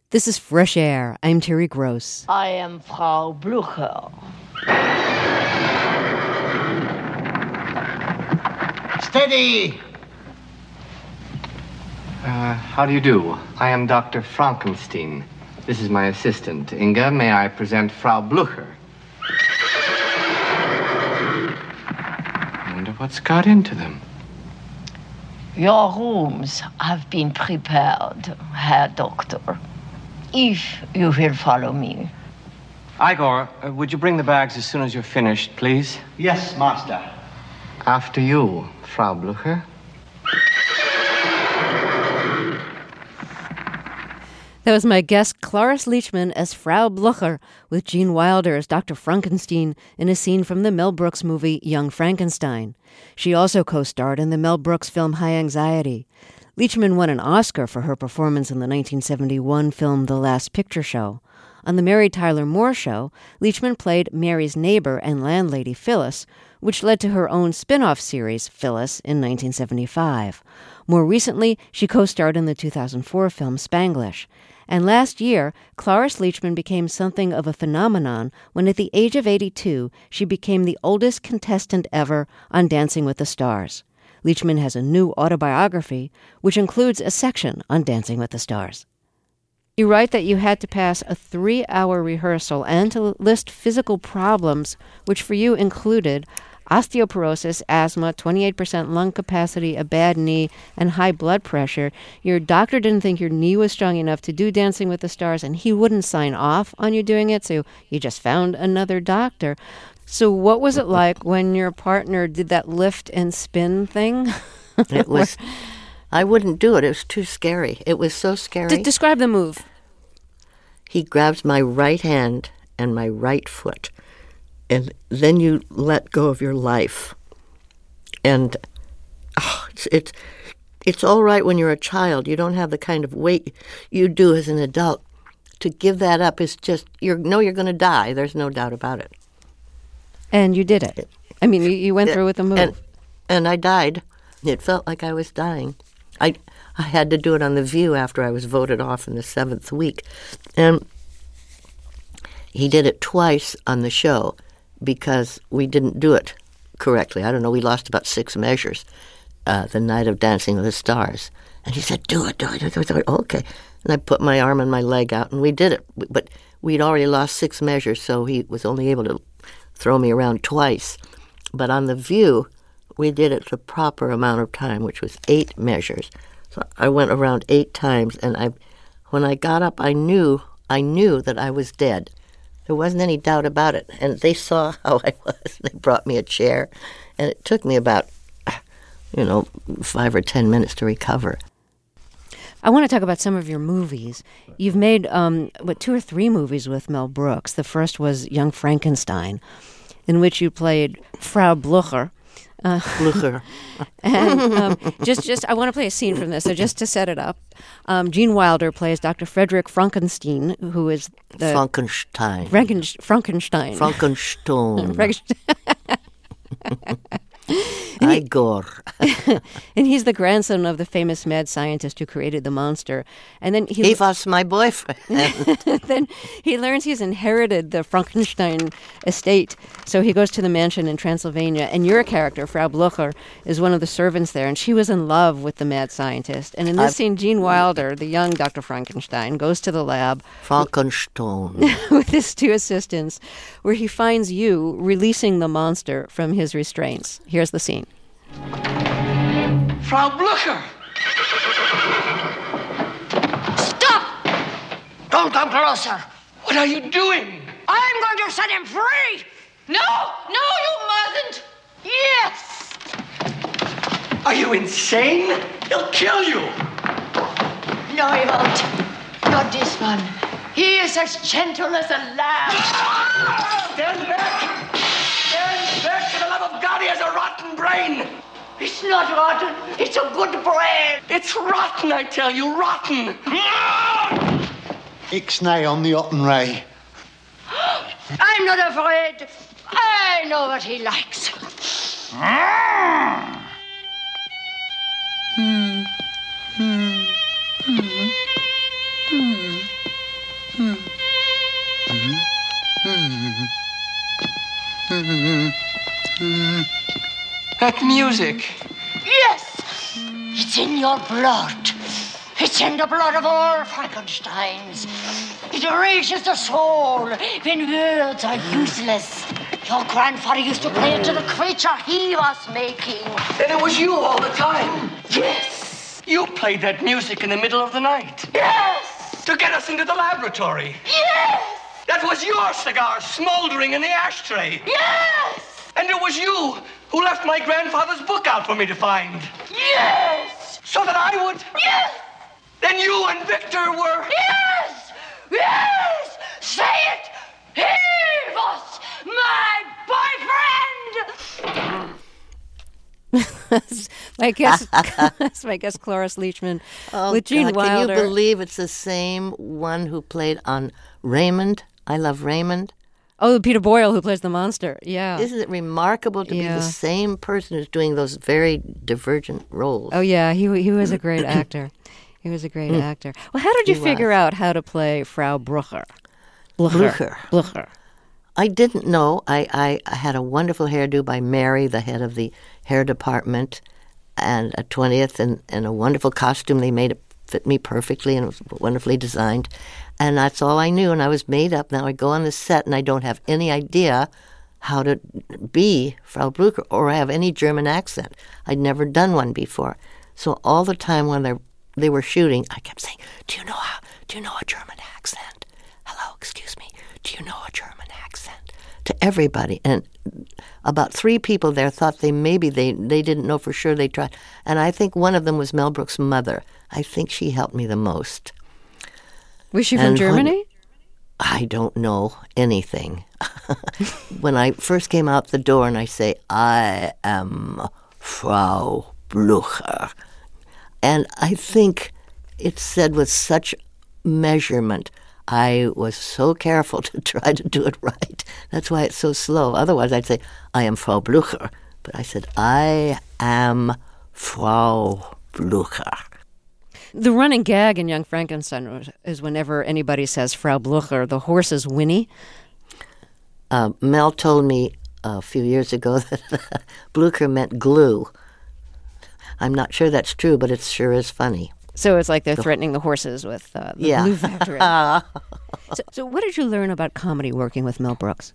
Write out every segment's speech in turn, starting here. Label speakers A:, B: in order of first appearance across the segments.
A: This is Fresh Air. I'm Terry Gross.
B: I am Frau Blucher.
C: Steady!
D: How do you do? I am Dr. Frankenstein. This is my assistant. Inga, may I present Frau Blucher? I wonder what's got into them.
B: Your rooms have been prepared, Herr Doctor. If you will follow me.
D: Igor, would you bring the bags as soon as you're finished, please?
C: Yes, master.
D: After you, Frau Blucher.
A: That was my guest, Cloris Leachman, as Frau Blucher, with Gene Wilder as Dr. Frankenstein in a scene from the Mel Brooks movie Young Frankenstein. She also co-starred in the Mel Brooks film High Anxiety. Leachman won an Oscar for her performance in the 1971 film The Last Picture Show. On The Mary Tyler Moore Show, Leachman played Mary's neighbor and landlady Phyllis, which led to her own spin-off series, Phyllis, in 1975. More recently, she co-starred in the 2004 film Spanglish. And last year, Cloris Leachman became something of a phenomenon when at the age of 82, she became the oldest contestant ever on Dancing with the Stars. Leachman has a new autobiography, which includes a section on Dancing with the Stars. You write that you had to pass a 3-hour rehearsal and to list physical problems, which for you included osteoporosis, asthma, 28% lung capacity, a bad knee, and high blood pressure. Your doctor didn't think your knee was strong enough to do Dancing with the Stars, and he wouldn't sign off on you doing it, so you just found another doctor. So what was it like when your partner did that lift and spin thing?
E: It was, I wouldn't do it. It was too scary. It was so scary.
A: Describe the move.
E: He grabs my right hand and my right foot, and then you let go of your life. And it's all right when you're a child. You don't have the kind of weight you do as an adult. To give that up is just, you're going to die. There's no doubt about it.
A: And you did it. I mean, you went through with the move.
E: And I died. It felt like I was dying. I had to do it on The View after I was voted off in the 7th week. And he did it twice on the show because we didn't do it correctly. I don't know, we lost about 6 measures the night of Dancing with the Stars. And he said, do it. Okay. And I put my arm and my leg out, and we did it. But we'd already lost 6 measures, so he was only able to throw me around twice. But on The View, we did it the proper amount of time, which was 8 measures. So I went around 8 times, and when I got up, I knew that I was dead. There wasn't any doubt about it. And they saw how I was. They brought me a chair, and it took me about, 5 or 10 minutes to recover.
A: I want to talk about some of your movies. You've made, 2 or 3 movies with Mel Brooks. The first was Young Frankenstein, in which you played Frau Blucher.
E: Blucher.
A: And just I want to play a scene from this, so just to set it up. Gene Wilder plays Dr. Frederick Frankenstein, who is the...
E: Frankenstein.
A: Frankenstein.
E: Igor.
A: And he's the grandson of the famous mad scientist who created the monster. And then
E: he was my boyfriend.
A: Then he learns he's inherited the Frankenstein estate. So he goes to the mansion in Transylvania. And your character, Frau Blucher, is one of the servants there. And she was in love with the mad scientist. And in this scene, Gene Wilder, the young Dr. Frankenstein, goes to the lab
E: Frankenstein
A: with his 2 assistants, where he finds you releasing the monster from his restraints. Here's the scene.
C: Frau Blucher!
B: Stop!
C: Don't come closer! What are you doing?
B: I'm going to set him free! No, you mustn't! Yes!
C: Are you insane? He'll kill you!
B: No, he won't. Not this one. He is as gentle as a lamb.
C: Stand back! Stand back! For the love of God, he has a rotten brain!
B: It's not rotten. It's a good brain.
C: It's rotten, I tell you, rotten!
F: Ixnay on the Ottenray.
B: I'm not afraid. I know what he likes.
D: That music.
B: Yes! It's in your blood. It's in the blood of all Frankensteins. It reaches the soul when words are useless. Your grandfather used to play it to the creature he was making.
C: Then it was you all the time.
B: Yes!
C: You played that music in the middle of the night.
B: Yes!
C: To get us into the laboratory.
B: Yes!
C: That was your cigar smoldering in the ashtray.
B: Yes!
C: And it was you who left my grandfather's book out for me to find.
B: Yes!
C: So that I would.
B: Yes!
C: Then you and Victor were.
B: Yes! Yes! Say it! He was my boyfriend!
A: my guest, that's my guest, Cloris Leachman, with Gene Wilder.
E: Can you believe it's the same one who played on Raymond? I Love Raymond.
A: Oh, Peter Boyle, who plays the monster. Yeah.
E: Isn't it remarkable to be the same person who's doing those very divergent roles?
A: Oh, yeah. He was a great actor. He was a great actor. Well, how did you figure out how to play Frau Blucher? Blucher.
E: I didn't know. I had a wonderful hairdo by Mary, the head of the hair department, and a 20th, and a wonderful costume. They made it fit me perfectly, and it was wonderfully designed. And that's all I knew, and I was made up. Now I go on the set, and I don't have any idea how to be Frau Blucher or have any German accent. I'd never done one before. So all the time when they were shooting, I kept saying, do you know a German accent? Hello, excuse me, do you know a German accent? To everybody. And about 3 people there thought they didn't know for sure. They tried. And I think one of them was Mel Brooks' mother. I think she helped me the most.
A: Was she from Germany?
E: I don't know anything. When I first came out the door and I say, I am Frau Blucher. And I think it's said with such measurement. I was so careful to try to do it right. That's why it's so slow. Otherwise, I'd say, I am Frau Blucher. But I said, I am Frau Blucher.
A: The running gag in Young Frankenstein is whenever anybody says Frau Blucher, the horses whinny.
E: Mel told me a few years ago that Blucher meant glue. I'm not sure that's true, but it sure is funny.
A: So it's like they're threatening the horses with the glue factory. So what did you learn about comedy working with Mel Brooks?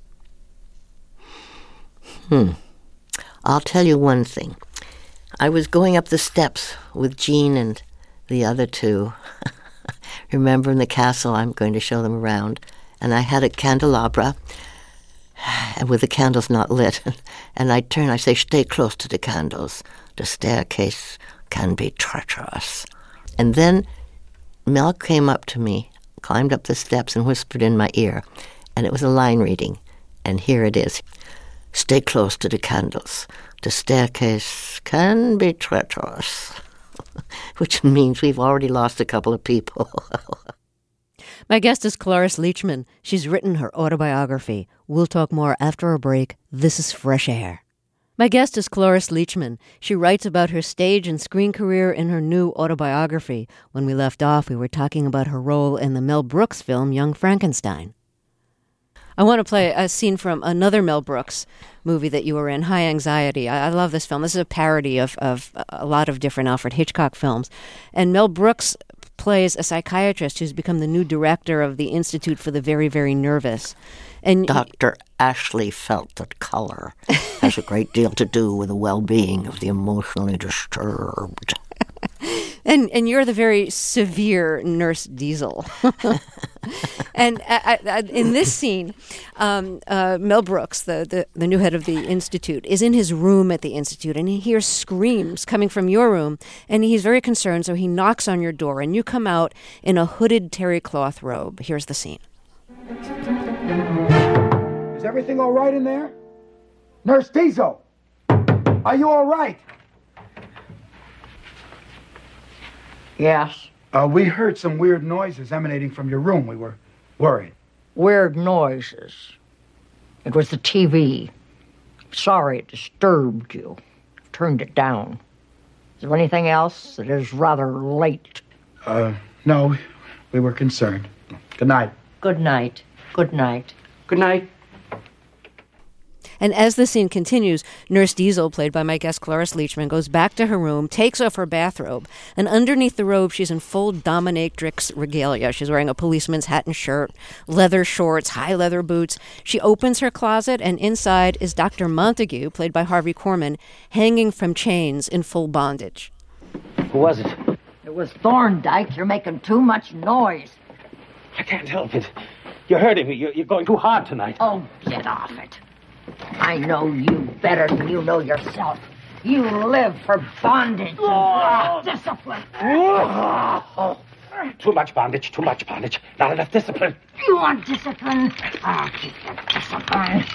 E: I'll tell you one thing. I was going up the steps with Gene and the other 2. Remember, in the castle, I'm going to show them around. And I had a candelabra with the candles not lit. And I turn, I say, stay close to the candles. The staircase can be treacherous. And then Mel came up to me, climbed up the steps, and whispered in my ear. And it was a line reading. And here it is. Stay close to the candles. The staircase can be treacherous. Which means we've already lost a couple of people.
A: My guest is Cloris Leachman. She's written her autobiography. We'll talk more after a break. This is Fresh Air. My guest is Cloris Leachman. She writes about her stage and screen career in her new autobiography. When we left off, we were talking about her role in the Mel Brooks film Young Frankenstein. I want to play a scene from another Mel Brooks movie that you were in, High Anxiety. I love this film. This is a parody of a lot of different Alfred Hitchcock films. And Mel Brooks plays a psychiatrist who's become the new director of the Institute for the Very, Very Nervous. And
E: Dr. Ashley felt that color has a great deal to do with the well-being of the emotionally disturbed.
A: And you're the very severe Nurse Diesel. And in this scene, Mel Brooks, the new head of the Institute, is in his room at the Institute, and he hears screams coming from your room, and he's very concerned, so he knocks on your door, and you come out in a hooded terry cloth robe. Here's the scene.
G: Is everything all right in there? Nurse Diesel, are you all right?
B: Yes.
G: We heard some weird noises emanating from your room. We were worried.
B: Weird noises. It was the TV. Sorry it disturbed you. I've turned it down. Is there anything else? It is rather late.
G: No, we were concerned. Good night.
B: Good night. Good night.
C: Good night.
A: And as the scene continues, Nurse Diesel, played by my guest Cloris Leachman, goes back to her room, takes off her bathrobe, and underneath the robe, she's in full dominatrix regalia. She's wearing a policeman's hat and shirt, leather shorts, high leather boots. She opens her closet, and inside is Dr. Montague, played by Harvey Korman, hanging from chains in full bondage.
C: Who was it?
B: It was Thorndyke. You're making too much noise.
C: I can't help it. You're hurting me. You're going too hard tonight.
B: Oh, get off it. I know you better than you know yourself. You live for bondage and discipline.
C: Too much bondage, too much bondage. Not enough discipline.
B: You want discipline? I'll keep your discipline.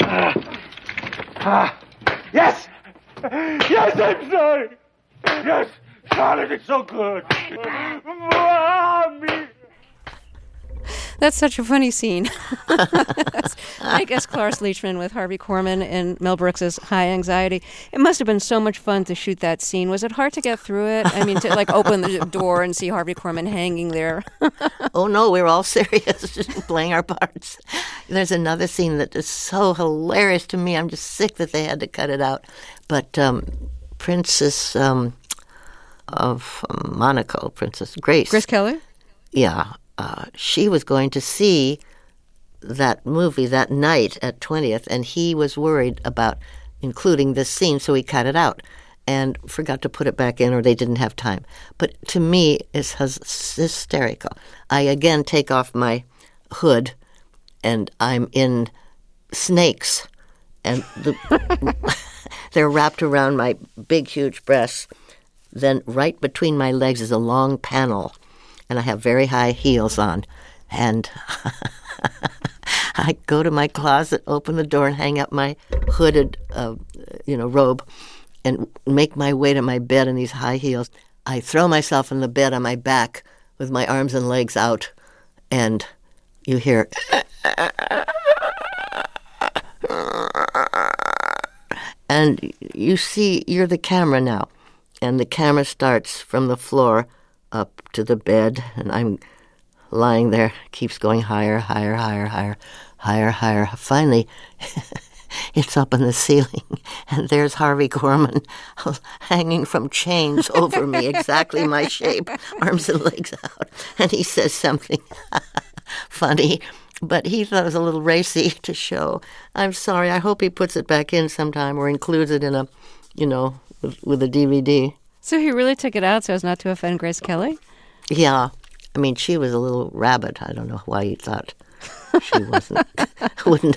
C: Yes! Yes, I'm sorry. Yes, Charlotte, it's so good. Mommy.
A: That's such a funny scene. I guess Cloris Leachman with Harvey Korman and Mel Brooks's High Anxiety. It must have been so much fun to shoot that scene. Was it hard to get through it? I mean, to like open the door and see Harvey Korman hanging there.
E: Oh, no, we were all serious, just playing our parts. There's another scene that is so hilarious to me. I'm just sick that they had to cut it out. But Princess of Monaco, Princess Grace.
A: Grace Kelly?
E: Yeah. She was going to see that movie that night at 20th, and he was worried about including this scene, so he cut it out and forgot to put it back in, or they didn't have time. But to me, it's hysterical. I again take off my hood, and I'm in snakes, and they're wrapped around my big, huge breasts. Then right between my legs is a long panel, and I have very high heels on. And I go to my closet, open the door, and hang up my hooded, robe, and make my way to my bed in these high heels. I throw myself in the bed on my back with my arms and legs out, and you hear... And you see, you're the camera now. And the camera starts from the floor up to the bed, and I'm lying there, keeps going higher, higher, higher, higher, higher, higher. Finally, it's up in the ceiling, and there's Harvey Korman hanging from chains over me, exactly my shape, arms and legs out. And he says something funny, but he thought it was a little racy to show. I'm sorry. I hope he puts it back in sometime or includes it in a, with a DVD.
A: So he really took it out so as not to offend Grace Kelly?
E: Yeah. I mean, she was a little rabbit. I don't know why he thought she wouldn't.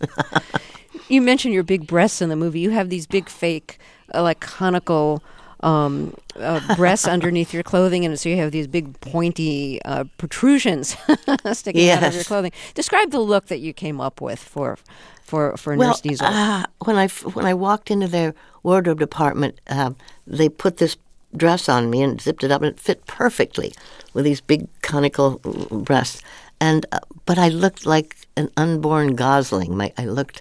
A: You mentioned your big breasts in the movie. You have these big fake, conical breasts underneath your clothing, and so you have these big pointy protrusions sticking out of your clothing. Describe the look that you came up with for Nurse Diesel.
E: When I walked into their wardrobe department, they put this dress on me and zipped it up, and it fit perfectly with these big conical breasts. And but I looked like an unborn gosling. I looked.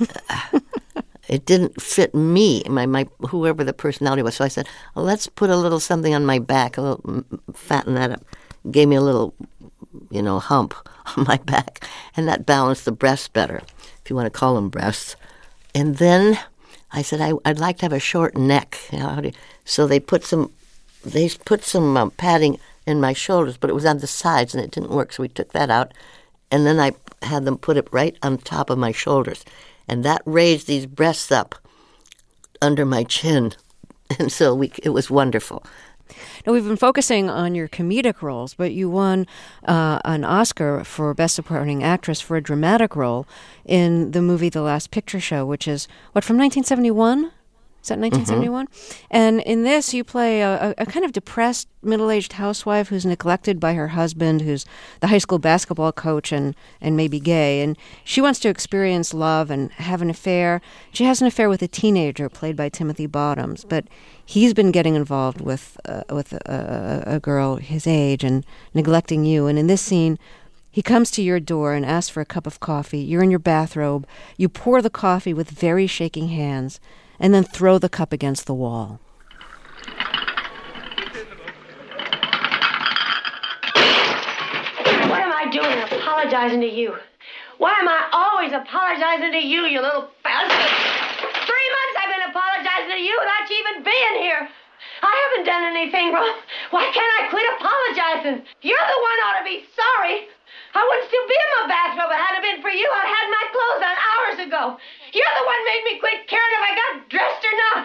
E: It didn't fit me, my whoever the personality was. So I said, well, let's put a little something on my back, a little fatten that up. Gave me a little, hump on my back, and that balanced the breasts better, if you want to call them breasts. And then I said, I'd like to have a short neck. So they put some padding in my shoulders, but it was on the sides, and it didn't work, so we took that out. And then I had them put it right on top of my shoulders. And that raised these breasts up under my chin. And so it was wonderful.
A: Now, we've been focusing on your comedic roles, but you won an Oscar for Best Supporting Actress for a dramatic role in the movie The Last Picture Show, which is, from 1971? Is that 1971? Mm-hmm. And in this, you play a kind of depressed, middle-aged housewife who's neglected by her husband, who's the high school basketball coach and maybe gay. And she wants to experience love and have an affair. She has an affair with a teenager played by Timothy Bottoms, but he's been getting involved with a girl his age and neglecting you. And in this scene, he comes to your door and asks for a cup of coffee. You're in your bathrobe. You pour the coffee with very shaking hands, and then throw the cup against the wall.
B: What am I doing apologizing to you? Why am I always apologizing to you, you little bastard? 3 months I've been apologizing to you without you even being here. I haven't done anything wrong. Why can't I quit apologizing? You're the one ought to be sorry. I wouldn't still be in my bathrobe if it hadn't been for you. I'd had my clothes on hours ago. You're the one made me quit caring if I got dressed or not.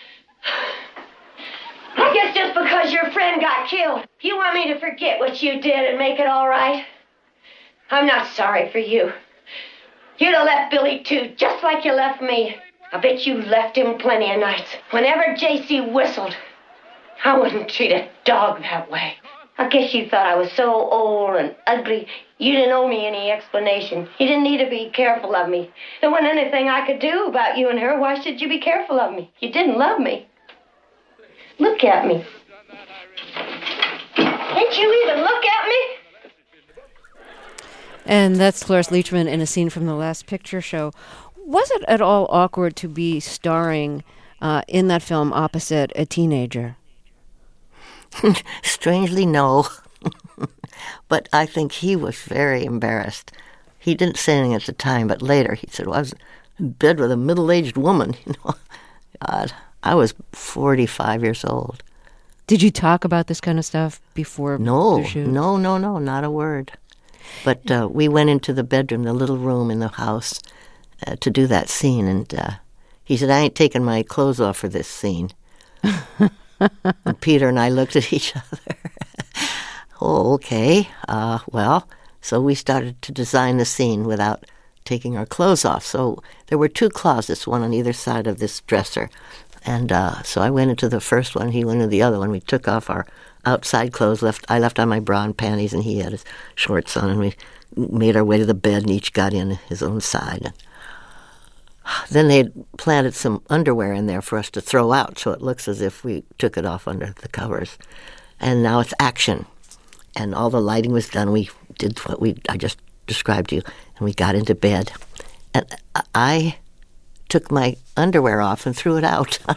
B: I guess just because your friend got killed, you want me to forget what you did and make it all right? I'm not sorry for you. You'd have left Billy, too, just like you left me. I bet you left him plenty of nights. Whenever J.C. whistled, I wouldn't treat a dog that way. I guess you thought I was so old and ugly, you didn't owe me any explanation. You didn't need to be careful of me. There wasn't anything I could do about you and her. Why should you be careful of me? You didn't love me. Look at me. Can't you even look at me?
A: And that's Cloris Leachman in a scene from the Last Picture Show. Was it at all awkward to be starring in that film opposite a teenager?
E: Strangely, no. But I think he was very embarrassed. He didn't say anything at the time, but later he said, well, I was in bed with a middle-aged woman. God, I was 45 years old.
A: Did you talk about this kind of stuff before the shoot?
E: No, not a word. But we went into the bedroom, the little room in the house, to do that scene, and he said, I ain't taking my clothes off for this scene. And Peter and I looked at each other. Oh, okay. Well, so we started to design the scene without taking our clothes off. So there were 2 closets, one on either side of this dresser. And so I went into the first one, he went into the other one. We took off our outside clothes. I left on my bra and panties, and he had his shorts on, and we made our way to the bed, and each got in his own side. Then they had planted some underwear in there for us to throw out, so it looks as if we took it off under the covers. And now it's action. And all the lighting was done. We did what I just described to you, and we got into bed. And I took my underwear off and threw it out. I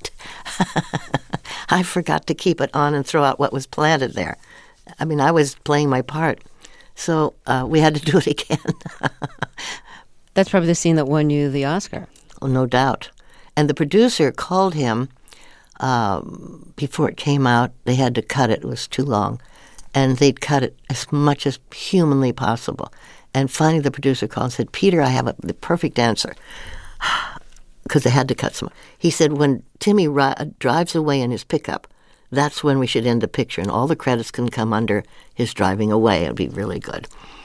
E: forgot to keep it on and throw out what was planted there. I mean, I was playing my part. So we had to do it again.
A: That's probably the scene that won you the Oscar.
E: Oh, no doubt. And the producer called him before it came out. They had to cut it. It was too long. And they'd cut it as much as humanly possible. And finally the producer called and said, Peter, I have the perfect answer. Because they had to cut some. He said, when Timmy drives away in his pickup, that's when we should end the picture, and all the credits can come under his driving away. It'd be really good.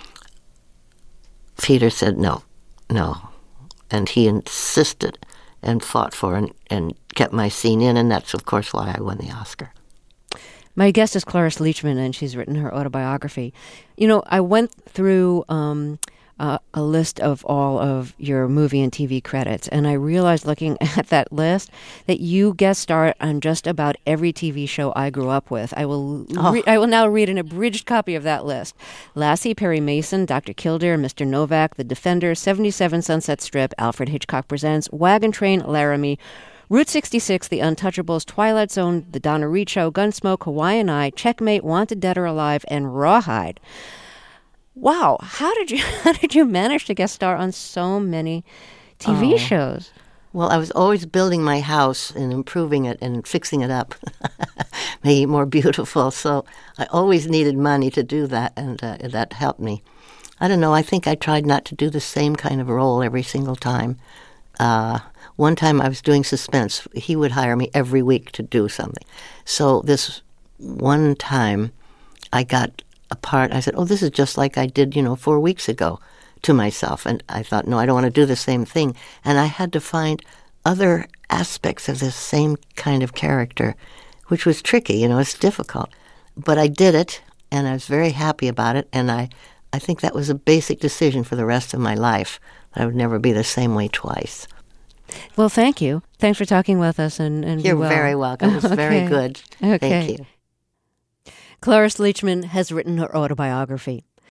E: Peter said no. And he insisted and fought for and kept my scene in, and that's, of course, why I won the Oscar.
A: My guest is Cloris Leachman, and she's written her autobiography. You know, I went through a list of all of your movie and TV credits, and I realized looking at that list that you guest starred on just about every TV show I grew up with. I will now read an abridged copy of that list. Lassie, Perry Mason, Dr. Kildare, Mr. Novak, The Defender, 77 Sunset Strip, Alfred Hitchcock Presents, Wagon Train, Laramie, Route 66, The Untouchables, Twilight Zone, The Donna Reed Show, Gunsmoke, Hawaiian Eye, Checkmate, Wanted Dead or Alive, and Rawhide. Wow, how did you manage to guest star on so many TV shows?
E: Well, I was always building my house and improving it and fixing it up, making it more beautiful. So I always needed money to do that, and that helped me. I don't know, I think I tried not to do the same kind of role every single time. One time I was doing suspense. He would hire me every week to do something. So this one time I got a part, I said, this is just like I did, 4 weeks ago, to myself. And I thought, no, I don't want to do the same thing. And I had to find other aspects of this same kind of character, which was tricky, it's difficult. But I did it, and I was very happy about it. And I think that was a basic decision for the rest of my life. I would never be the same way twice.
A: Well, thank you. Thanks for talking with us. And
E: You're very welcome. It was very good.
A: Okay.
E: Thank you.
A: Cloris Leachman has written her autobiography.